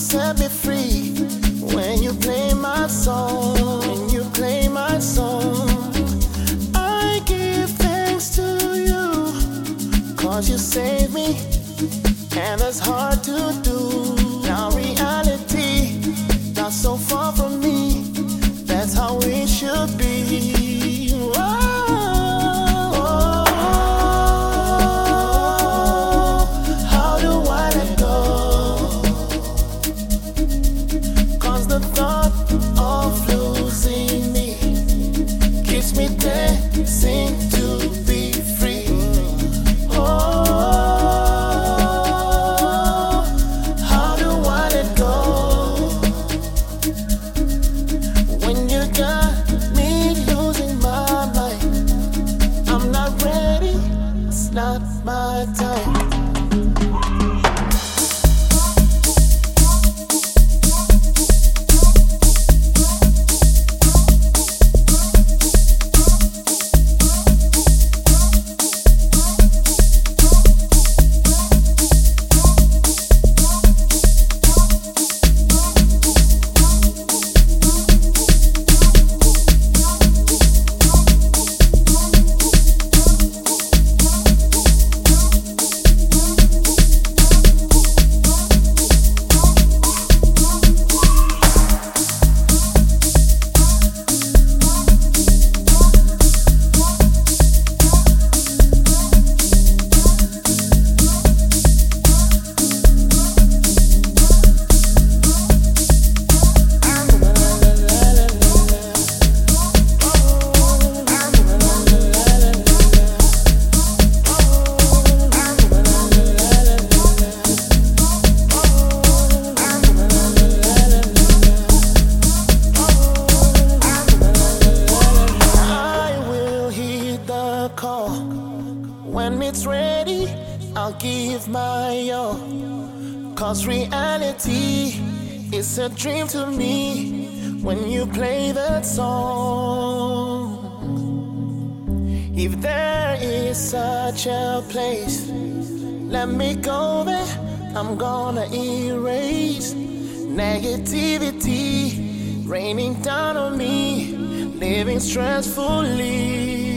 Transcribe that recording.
set me free when you play my song. When you play my song, I give thanks to you, 'cause you saved me, and it's hard to do. Now reality, not so far from me. That's how it should be. How do I let go? 'Cause the thought of losing me keeps me dancing to be free. How do I let go? When you got me losing my mind, I'm not ready, it's not my time. When it's ready, I'll give my all. 'Cause reality is a dream to me when you play that song. If there is such a place, let me go there. I'm gonna erase negativity raining down on me, living stressfully.